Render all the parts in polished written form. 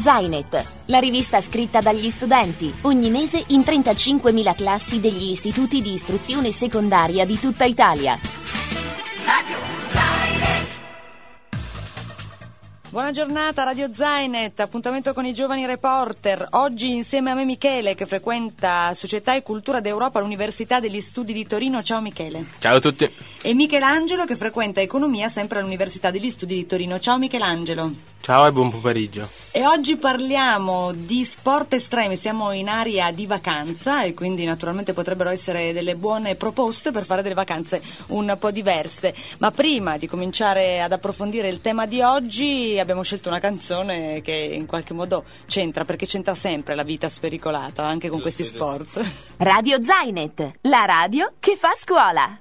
Zainet, la rivista scritta dagli studenti, ogni mese in 35.000 classi degli istituti di istruzione secondaria di tutta Italia. Buona giornata, Radio Zainet, appuntamento con i giovani reporter. Oggi insieme a me Michele, che frequenta Società e Cultura d'Europa all'Università degli Studi di Torino. Ciao Michele. Ciao a tutti. E Michelangelo, che frequenta Economia sempre all'Università degli Studi di Torino. Ciao Michelangelo. Ciao e buon pomeriggio. E oggi parliamo di sport estremi, siamo in area di vacanza e quindi naturalmente potrebbero essere delle buone proposte per fare delle vacanze un po' diverse. Ma prima di cominciare ad approfondire il tema di oggi abbiamo scelto una canzone che in qualche modo c'entra, perché c'entra sempre la vita spericolata, anche con questi sport. Radio Zainet, la radio che fa scuola.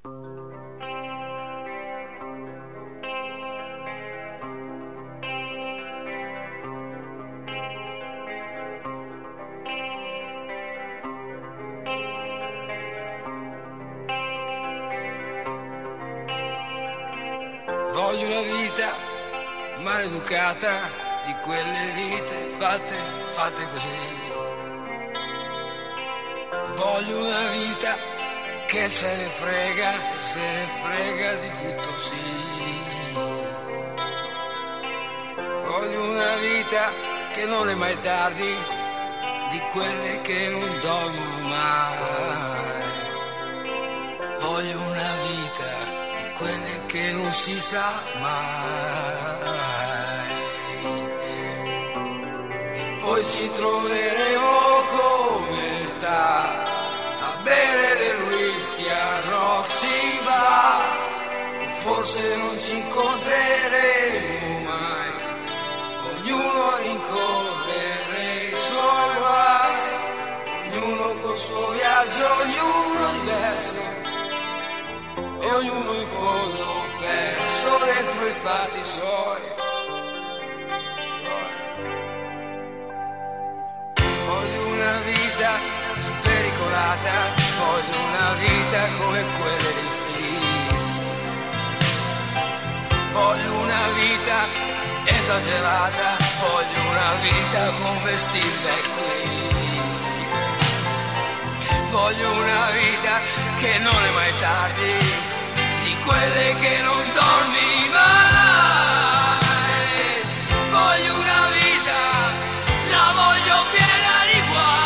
Voglio una vita maleducata, di quelle vite fatte così. Voglio una vita che se ne frega di tutto, sì. Voglio una vita che non è mai tardi, di quelle che non dormono mai. Voglio una vita quelle che non si sa mai. E poi ci troveremo come sta a bere del whisky a Roxy Bar. Forse non ci incontreremo mai, ognuno rincorrere i suoi guai, ognuno col suo viaggio, ognuno diverso, e ognuno in fondo perso dentro i fatti suoi. Voglio una vita spericolata, voglio una vita come quelle dei film. Voglio una vita esagerata, voglio una vita come Steve McQueen. Voglio una vita che non è mai tardi, di quelle che non dormi mai. Voglio una vita, la voglio piena di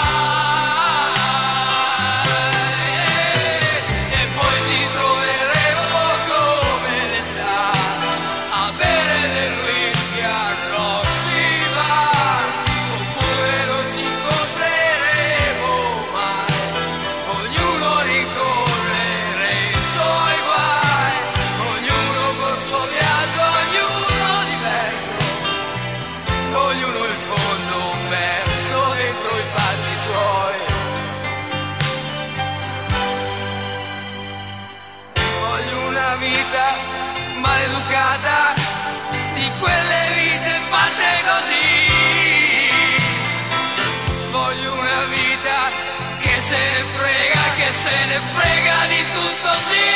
guai. E poi ci troveremo come l'estate a bere del whisky a Roxy Bar. Oppure non ci incontreremo mai, ognuno rincorrere i suoi guai, ognuno col suo viaggio, ognuno diverso, ognuno in fondo perso dentro i fatti suoi. Voglio una vita maleducata, di quelle vite fatte così. Voglio una vita che se ne frega di tutto, sì.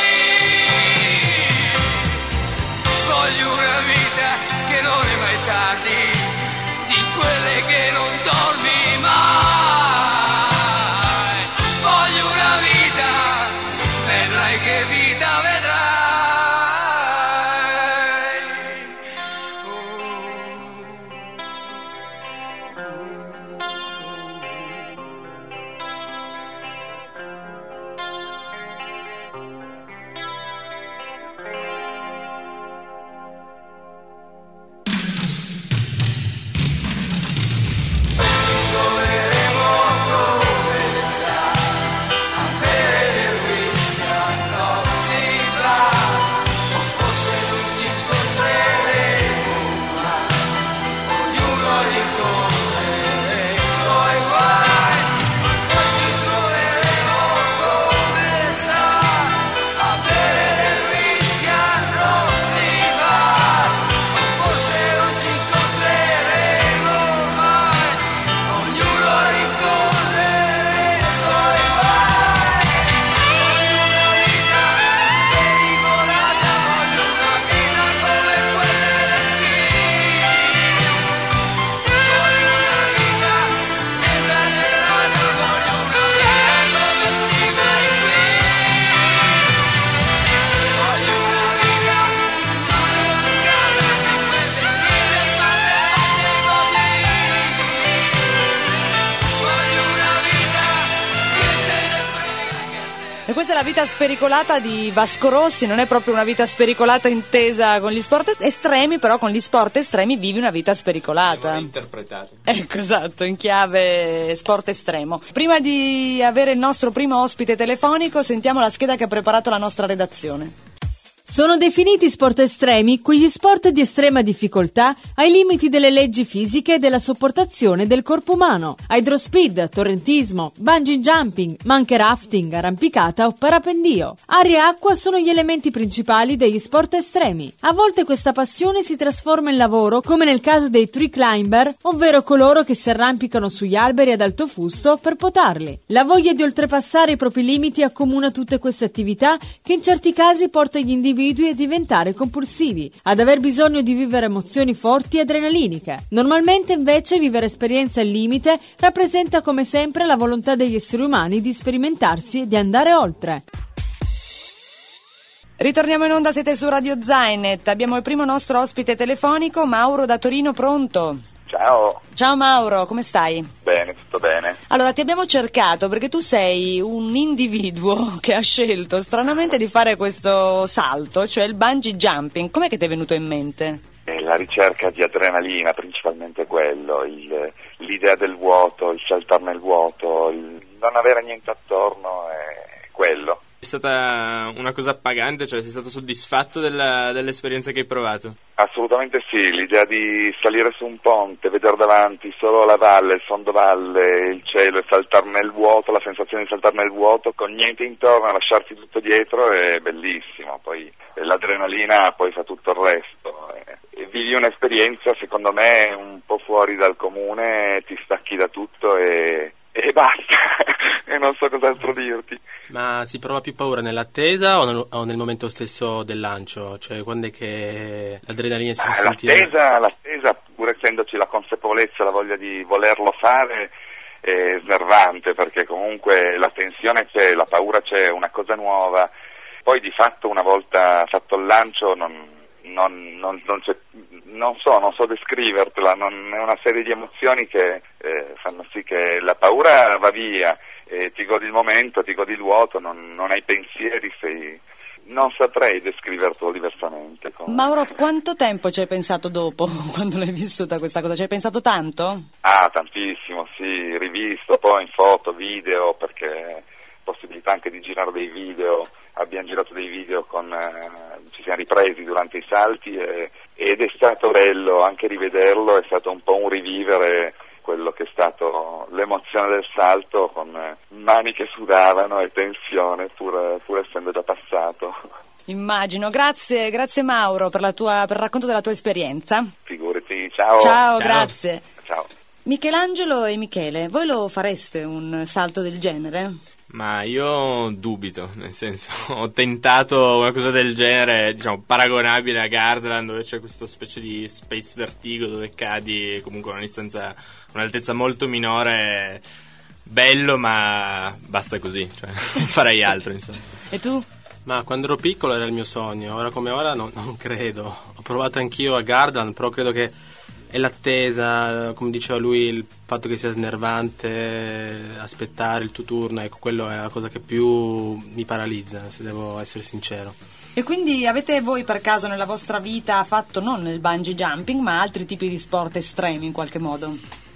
Voglio una vita che non è mai tardi, di quelle che non dormi mai. Voglio una vita, vedrai che vita vedrai. Questa è la vita spericolata di Vasco Rossi, non è proprio una vita spericolata intesa con gli sport estremi, però con gli sport estremi vivi una vita spericolata. Interpretato. Ecco, esatto, in chiave sport estremo. Prima di avere il nostro primo ospite telefonico, sentiamo la scheda che ha preparato la nostra redazione. Sono definiti sport estremi quegli sport di estrema difficoltà ai limiti delle leggi fisiche e della sopportazione del corpo umano. Hydrospeed, torrentismo, bungee jumping, ma anche rafting, arrampicata o parapendio. Aria e acqua sono gli elementi principali degli sport estremi. A volte questa passione si trasforma in lavoro, come nel caso dei tree climber, ovvero coloro che si arrampicano sugli alberi ad alto fusto per potarli. La voglia di oltrepassare i propri limiti accomuna tutte queste attività che in certi casi porta gli individui a diventare compulsivi, ad aver bisogno di vivere emozioni forti e adrenaliniche. Normalmente invece vivere esperienze al limite rappresenta come sempre la volontà degli esseri umani di sperimentarsi e di andare oltre. Ritorniamo in onda, siete su Radio Zainet. Abbiamo il primo nostro ospite telefonico, Mauro da Torino, pronto? Ciao. Ciao Mauro, come stai? Bene, tutto bene. Allora, ti abbiamo cercato perché tu sei un individuo che ha scelto stranamente di fare questo salto, cioè il bungee jumping. Com'è che ti è venuto in mente? La ricerca di adrenalina, principalmente quello, l'idea del vuoto, il saltare nel vuoto, il non avere niente attorno, è quello. È stata una cosa appagante, cioè sei stato soddisfatto dell'esperienza che hai provato? Assolutamente sì, l'idea di salire su un ponte, vedere davanti solo la valle, il fondovalle, il cielo e saltare nel vuoto, la sensazione di saltare nel vuoto con niente intorno, lasciarsi tutto dietro è bellissimo, poi l'adrenalina poi fa tutto il resto. E vivi un'esperienza secondo me un po' fuori dal comune, ti stacchi da tutto e basta, e non so cos'altro dirti. Ma si prova più paura nell'attesa o nel momento stesso del lancio? Cioè quando è che l'adrenalina si fa sentire? L'attesa, pur essendoci la consapevolezza, la voglia di volerlo fare, è snervante, perché comunque la tensione c'è, la paura c'è, una cosa nuova. Poi di fatto una volta fatto il lancio non so descrivertela, è una serie di emozioni che fanno sì che la paura va via, ti godi il momento, ti godi il vuoto, non hai pensieri, non saprei descrivertelo diversamente. Mauro, quanto tempo ci hai pensato dopo, quando l'hai vissuta questa cosa? Ci hai pensato tanto? Tantissimo, sì, rivisto poi in foto, video, perché possibilità anche di girare dei video, abbiamo girato dei video ci siamo ripresi durante i salti ed è stato bello anche rivederlo, è stato un po' un rivivere quello che è stato l'emozione del salto, con mani che sudavano e tensione pur essendo già passato. Immagino, grazie Mauro per il racconto della tua esperienza. Figurati, ciao. Ciao, grazie. Ciao. Michelangelo e Michele, voi lo fareste un salto del genere? Ma io dubito, nel senso, ho tentato una cosa del genere, diciamo, paragonabile a Gardaland, dove c'è questa specie di space vertigo dove cadi comunque a un'altezza molto minore. Bello, ma basta così, cioè non farei altro, insomma. E tu? Ma quando ero piccolo era il mio sogno, ora come ora non credo. Ho provato anch'io a Gardaland, però credo che è l'attesa, come diceva lui, il fatto che sia snervante, aspettare il tuo turno, ecco, quello è la cosa che più mi paralizza, se devo essere sincero. E quindi avete voi per caso nella vostra vita fatto non il bungee jumping, ma altri tipi di sport estremi in qualche modo?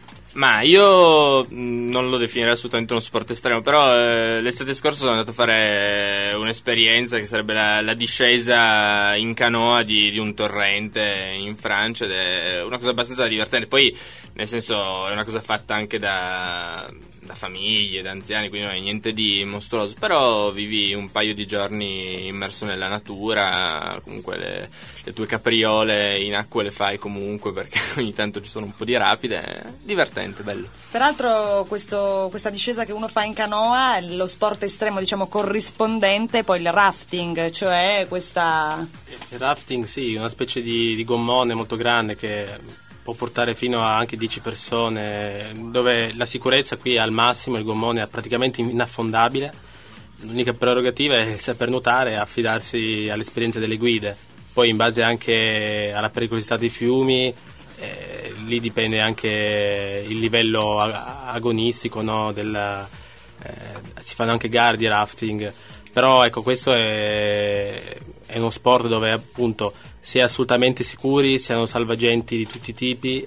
Ma io non lo definirei assolutamente uno sport estremo, però l'estate scorsa sono andato a fare un'esperienza che sarebbe la discesa in canoa di un torrente in Francia, ed è una cosa abbastanza divertente. Poi, nel senso, è una cosa fatta anche da famiglie, da anziani, quindi non è niente di mostruoso, però vivi un paio di giorni immerso nella natura, comunque le tue capriole in acqua le fai comunque, perché ogni tanto ci sono un po' di rapide, è divertente, bello. Peraltro questa discesa che uno fa in canoa è lo sport estremo, diciamo, corrispondente poi il rafting, cioè questa... Il rafting, sì, una specie di gommone molto grande che può portare fino a anche 10 persone, dove la sicurezza qui è al massimo, il gommone è praticamente inaffondabile. L'unica prerogativa è saper nuotare e affidarsi all'esperienza delle guide. Poi in base anche alla pericolosità dei fiumi, lì dipende anche il livello agonistico, no, si fanno anche gare di rafting. Però ecco, questo è uno sport dove appunto si è assolutamente sicuri, si hanno salvagenti di tutti i tipi,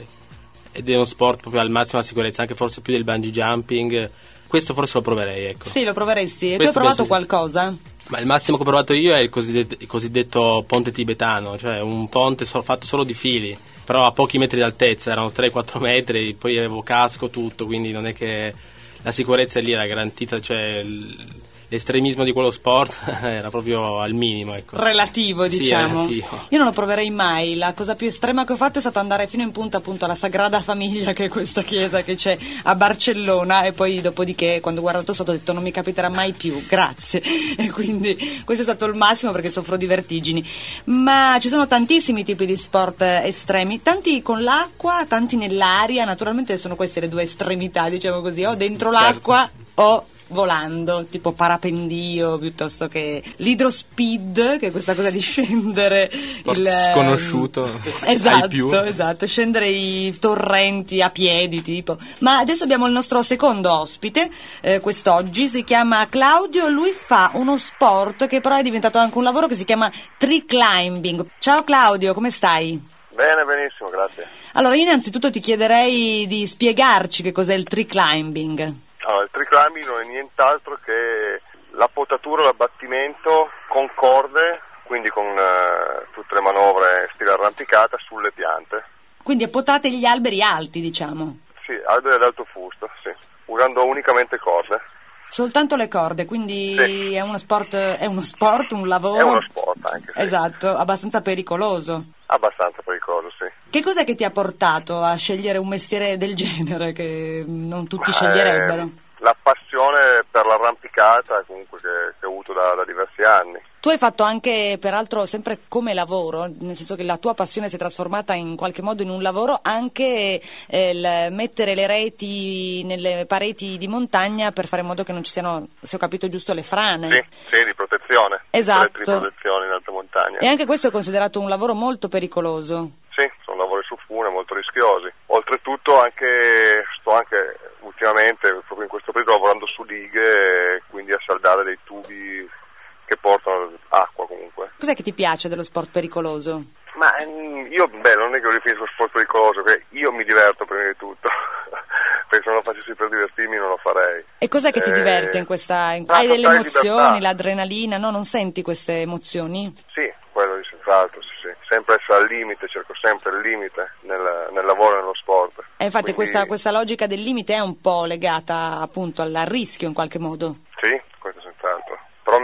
ed è uno sport proprio al massima sicurezza, anche forse più del bungee jumping. Questo forse lo proverei, ecco. Sì, lo proveresti. E tu hai Questo provato penso sì. qualcosa? Ma il massimo che ho provato io è il cosiddetto ponte tibetano, cioè un ponte fatto solo di fili, però a pochi metri d'altezza, erano 3-4 metri, poi avevo casco, tutto, quindi non è che la sicurezza lì era garantita, cioè l'estremismo di quello sport era proprio al minimo, ecco. Relativo, Sì, diciamo. relativo. Io non lo proverei mai. La cosa più estrema che ho fatto è stato andare fino in punta appunto alla Sagrada Famiglia, che è questa chiesa che c'è a Barcellona, e poi dopodiché quando ho guardato sotto ho detto non mi capiterà mai più, grazie. E quindi questo è stato il massimo perché soffro di vertigini. Ma ci sono tantissimi tipi di sport estremi, tanti con l'acqua, tanti nell'aria. Naturalmente sono queste le due estremità, diciamo così, o dentro l'acqua o volando, tipo parapendio, piuttosto che l'hidrospeed, che è questa cosa di scendere sconosciuto ai più. Esatto, scendere i torrenti a piedi tipo. Ma adesso abbiamo il nostro secondo ospite, quest'oggi si chiama Claudio. Lui fa uno sport che però è diventato anche un lavoro, che si chiama tree climbing. Ciao Claudio, come stai? Bene, benissimo, grazie. Allora, io innanzitutto ti chiederei di spiegarci che cos'è il tree climbing. Allora, il tree climbing non è nient'altro che la potatura, l'abbattimento con corde, quindi con tutte le manovre stile arrampicata sulle piante. Quindi potate gli alberi alti, diciamo. Sì, alberi ad alto fusto, sì, usando unicamente corde. Soltanto le corde, quindi sì. È uno sport, un lavoro. È uno sport anche, sì. Esatto, abbastanza pericoloso. Abbastanza pericoloso, sì. Che cos'è che ti ha portato a scegliere un mestiere del genere che non tutti sceglierebbero? La passione per l'arrampicata comunque che ho avuto da diversi anni. Tu hai fatto anche, peraltro, sempre come lavoro, nel senso che la tua passione si è trasformata in qualche modo in un lavoro, anche il mettere le reti nelle pareti di montagna per fare in modo che non ci siano, se ho capito giusto, le frane. Sì, di protezione. Esatto. Di protezione in alta montagna. E anche questo è considerato un lavoro molto pericoloso. Sì, sono lavori su fune molto rischiosi. Oltretutto sto anche ultimamente, proprio in questo periodo, lavorando su dighe, quindi a saldare dei tubi che portano acqua comunque. Cos'è che ti piace dello sport pericoloso? Ma io, non è che lo definisco sport pericoloso, che io mi diverto prima di tutto, perché se non lo facessi per divertirmi non lo farei. E cos'è che ti diverte in questa... Hai delle emozioni, l'adrenalina, no? Non senti queste emozioni? Sì, quello di senz'altro, sì. Sempre essere al limite, cerco sempre il limite nel lavoro e nello sport. E infatti quindi... questa logica del limite è un po' legata appunto al rischio in qualche modo. Sì, questo senz'altro. Però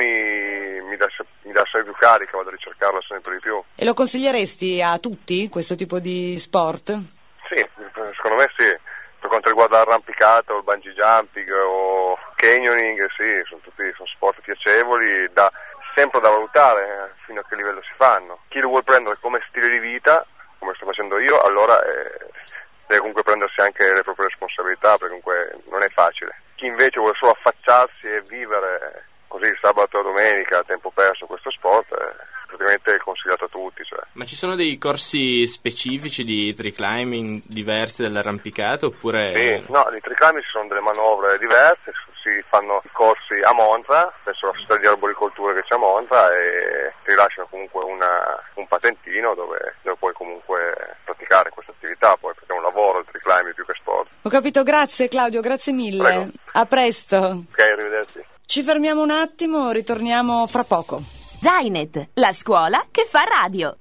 mi dà sempre più carica, vado a ricercarla sempre di più. E lo consiglieresti a tutti questo tipo di sport? Sì, secondo me sì. Per quanto riguarda l'arrampicata o il bungee jumping o canyoning, sì, sono sport piacevoli, sempre da valutare fino a che livello si fanno. Chi lo vuole prendere come stile di vita, come sto facendo io, allora deve comunque prendersi anche le proprie responsabilità, perché comunque non è facile. Chi invece vuole solo affacciarsi e vivere così il sabato e domenica a tempo perso questo sport è praticamente consigliato a tutti. Cioè. Ma ci sono dei corsi specifici di tree climbing diversi dall'arrampicata oppure? Sì, no, di tree climbing ci sono delle manovre diverse, si fanno corsi a Monza, presso la società di arboricoltura che c'è a Monza, e ti rilasciano comunque un patentino dove puoi comunque praticare questa attività, poi perché è un lavoro il tree climbing più che sport. Ho capito, grazie Claudio, grazie mille. Prego. A presto. Ok, arrivederci. Ci fermiamo un attimo, ritorniamo fra poco. Zainet, la scuola che fa radio.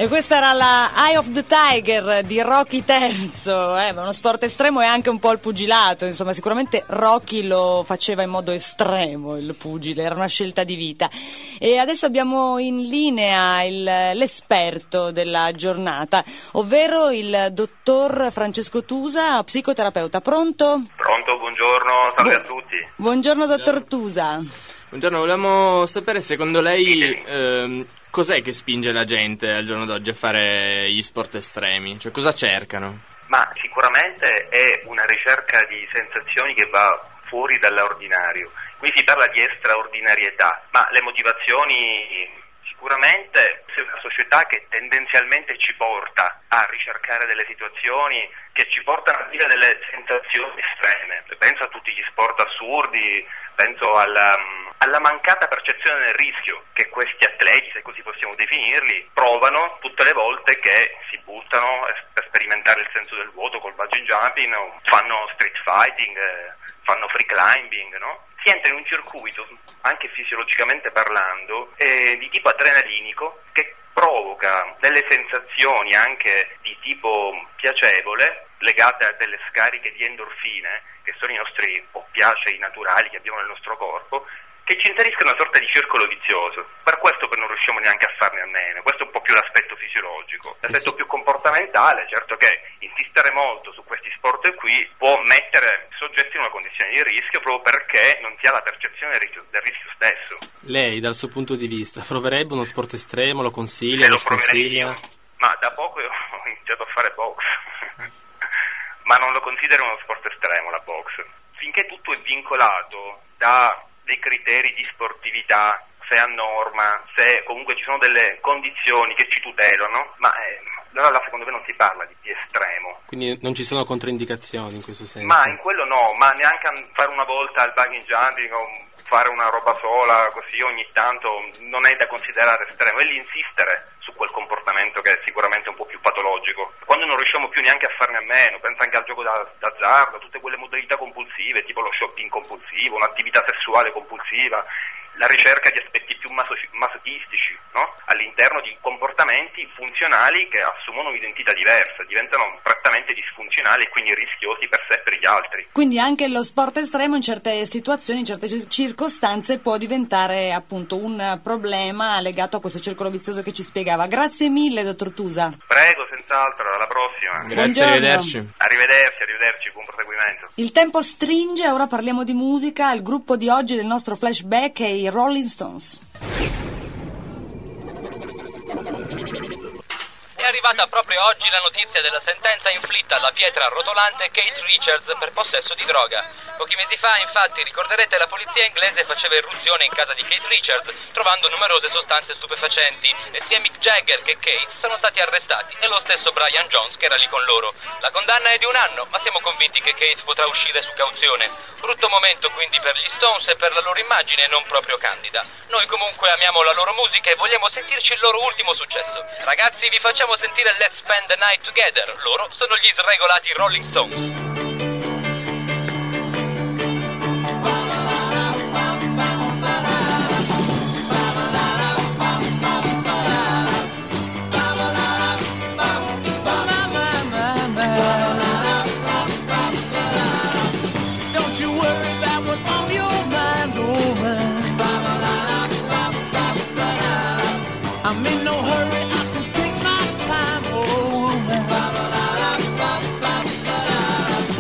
E questa era la Eye of the Tiger di Rocky Terzo, ma uno sport estremo e anche un po' il pugilato, insomma sicuramente Rocky lo faceva in modo estremo, il pugile, era una scelta di vita. E adesso abbiamo in linea l'esperto della giornata, ovvero il dottor Francesco Tusa, psicoterapeuta. Pronto? Pronto, buongiorno, salve a tutti. Buongiorno dottor Tusa. Buongiorno, volevamo sapere secondo lei cos'è che spinge la gente al giorno d'oggi a fare gli sport estremi? Cioè cosa cercano? Ma sicuramente è una ricerca di sensazioni che va fuori dall'ordinario. Qui si parla di straordinarietà, ma le motivazioni sicuramente è una società che tendenzialmente ci porta a ricercare delle situazioni che ci portano a vivere delle sensazioni estreme. Penso a tutti gli sport assurdi, penso alla mancata percezione del rischio che questi atleti, se così possiamo definirli, provano tutte le volte che si buttano per sperimentare il senso del vuoto col bungee jumping, fanno street fighting, fanno free climbing, no? Si entra in un circuito, anche fisiologicamente parlando, di tipo adrenalinico che provoca delle sensazioni anche di tipo piacevole legate a delle scariche di endorfine, che sono i nostri oppiacei naturali che abbiamo nel nostro corpo, che ci inseriscono una sorta di circolo vizioso. Per questo non riusciamo neanche a farne a meno. Questo è un po' più l'aspetto fisiologico. L'aspetto più comportamentale, certo che insistere molto su questi sport qui può mettere i soggetti in una condizione di rischio proprio perché non si ha la percezione del rischio stesso. Lei, dal suo punto di vista, proverebbe uno sport estremo? Lo consiglia? Lo sconsiglia? Ma da poco ho iniziato a fare box. Ma non lo considero uno sport estremo la box. Finché tutto è vincolato da dei criteri di sportività, se a norma, se comunque ci sono delle condizioni che ci tutelano, ma allora secondo me non si parla di estremo. Quindi non ci sono controindicazioni in questo senso? Ma in quello no, ma neanche fare una volta al bungee jumping o fare una roba sola così ogni tanto non è da considerare estremo, è l'insistere su quel comportamento che è sicuramente un po' più patologico. Quando non riusciamo più neanche a farne a meno, pensa anche al gioco d'azzardo, tutte quelle modalità compulsive, tipo lo shopping compulsivo, un'attività sessuale compulsiva, la ricerca di aspetti più masochistici, no? All'interno di comportamenti funzionali che assumono un'identità diversa, diventano prettamente disfunzionali e quindi rischiosi per sé e per gli altri. Quindi anche lo sport estremo in certe situazioni, in certe circostanze può diventare appunto un problema legato a questo circolo vizioso che ci spiegava. Grazie mille, dottor Tusa. Prego, senz'altro, alla prossima. Grazie, arrivederci. Arrivederci, buon proseguimento. Il tempo stringe, ora parliamo di musica. Il gruppo di oggi del nostro flashback è i Rolling Stones. È arrivata proprio oggi la notizia della sentenza inflitta alla pietra rotolante Keith Richards per possesso di droga. Pochi mesi fa, infatti, ricorderete, la polizia inglese faceva irruzione in casa di Keith Richards trovando numerose sostanze stupefacenti e sia Mick Jagger che Keith sono stati arrestati e lo stesso Brian Jones che era lì con loro. La condanna è di 1 anno, ma siamo convinti che Keith potrà uscire su cauzione. Brutto momento quindi per gli Stones e per la loro immagine non proprio candida. Noi comunque amiamo la loro musica e vogliamo sentirci il loro ultimo successo. Ragazzi, vi facciamo sentire Let's Spend the Night Together. Loro sono gli sregolati Rolling Stones. I'm in no hurry, I can take my time, oh man.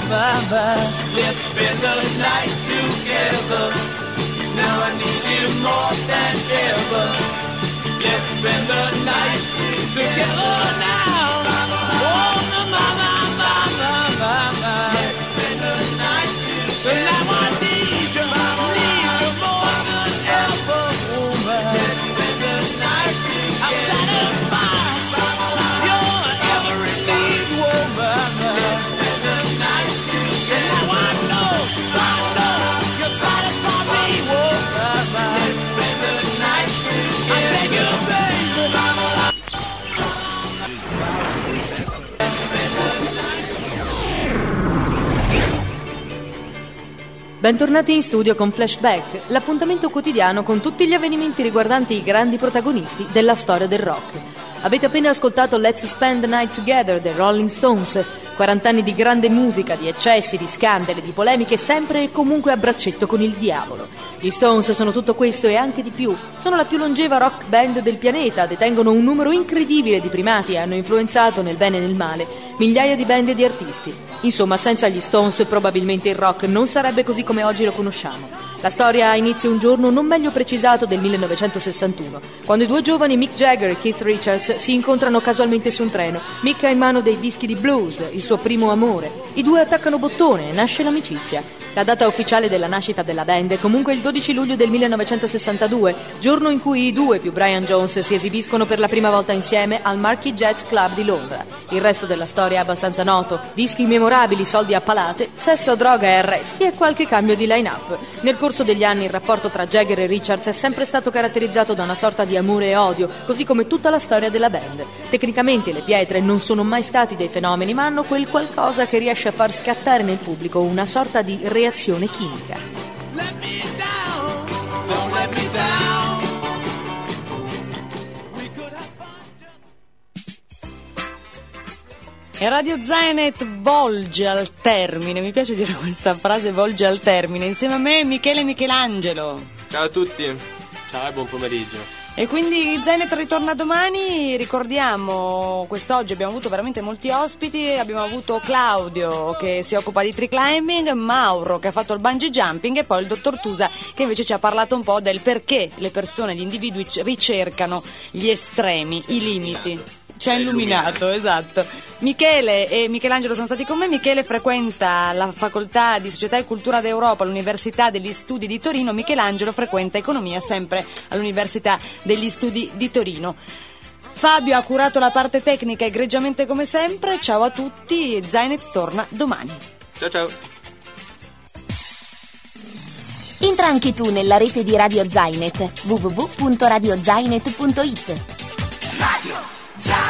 Let's spend the night together. Now I need you more than ever. Let's spend the night together now. Oh, mama. Let's spend the night together. Now I need you more than ever, woman. Let's spend the night together. I'm satisfied. You're every need, woman. Let's spend the night together. Now I know you're satisfied me, woman. Let's spend the night together. I beg you, baby. Bentornati in studio con Flashback, l'appuntamento quotidiano con tutti gli avvenimenti riguardanti i grandi protagonisti della storia del rock. Avete appena ascoltato Let's Spend the Night Together dei Rolling Stones, 40 anni di grande musica, di eccessi, di scandali, di polemiche, sempre e comunque a braccetto con il diavolo. Gli Stones sono tutto questo e anche di più. Sono la più longeva rock band del pianeta, detengono un numero incredibile di primati e hanno influenzato nel bene e nel male migliaia di band e di artisti. Insomma, senza gli Stones probabilmente il rock non sarebbe così come oggi lo conosciamo. La storia ha inizio un giorno non meglio precisato del 1961, quando i due giovani Mick Jagger e Keith Richards si incontrano casualmente su un treno. Mick ha in mano dei dischi di blues, il suo primo amore. I due attaccano bottone e nasce l'amicizia. La data ufficiale della nascita della band è comunque il 12 luglio del 1962, giorno in cui i due più Brian Jones si esibiscono per la prima volta insieme al Marquee Jazz Club di Londra. Il resto della storia è abbastanza noto: dischi memorabili, soldi a palate, sesso, droga e arresti e qualche cambio di line-up. Nel corso degli anni il rapporto tra Jagger e Richards è sempre stato caratterizzato da una sorta di amore e odio, così come tutta la storia della band. Tecnicamente le pietre non sono mai stati dei fenomeni, ma hanno quel qualcosa che riesce a far scattare nel pubblico una sorta di reazione chimica. Let me down, don't let me down. E Radio Zainet volge al termine, mi piace dire questa frase, volge al termine. Insieme a me Michele Michelangelo. Ciao a tutti. Ciao e buon pomeriggio. E quindi Zainet ritorna domani. Ricordiamo, quest'oggi abbiamo avuto veramente molti ospiti. Abbiamo avuto Claudio che si occupa di tree climbing, Mauro che ha fatto il bungee jumping e poi il dottor Tusa che invece ci ha parlato un po' del perché le persone, gli individui ricercano gli estremi, i limiti. Ci ha illuminato, esatto. Michele e Michelangelo sono stati con me. Michele frequenta la facoltà di Società e Cultura d'Europa all'Università degli Studi di Torino. Michelangelo frequenta economia sempre all'Università degli Studi di Torino. Fabio ha curato la parte tecnica egregiamente come sempre. Ciao a tutti, Zainet torna domani. Ciao. Entra anche tu nella rete di Radio Zainet, www.radiozainet.it. Radio Zainet.